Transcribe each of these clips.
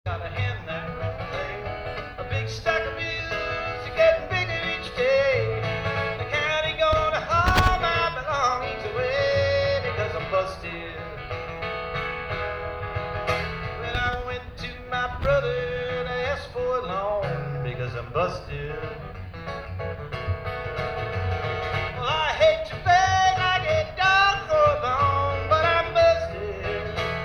Got a hen that won't lay. A big stack of bills are getting bigger each day. The county gonna haul my belongings away because I'm busted. When I went to my brother to ask for a loan because I'm busted. Well, I hate to beg like a dog for a bone, but I'm busted.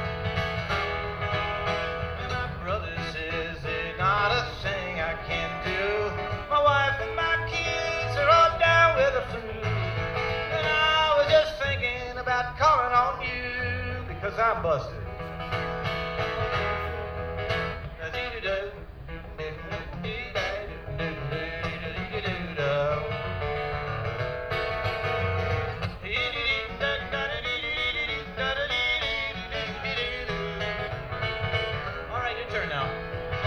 And my brother says there's not a thing I can do. My wife and my kids are all down with the flu. And I was just thinking about calling on you because I'm busted. All right, your turn now.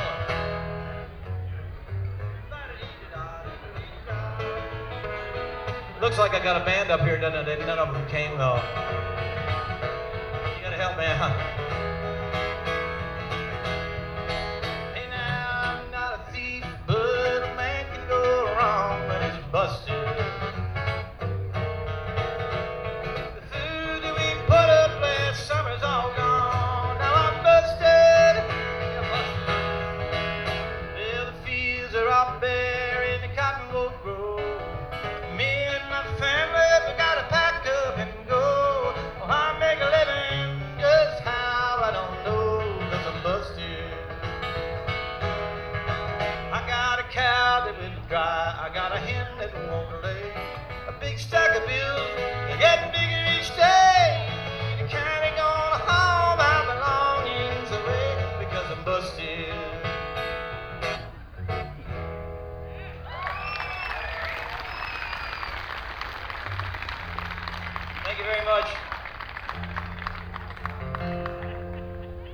Looks like I got a band up here, doesn't it? None of them came though. You gotta help me out. Hey now, I'm not a thief, but a man can go wrong when he's busted. The food that we put up last summer's all gone. Now I'm busted. Yeah, busted. Well, the fields are all bare and the cotton won't grow. Me and my family, we gotta pack up and go. Well, I make a living, just how I don't know, 'cause I'm busted. I got a cow that will dry, I got a hen that won't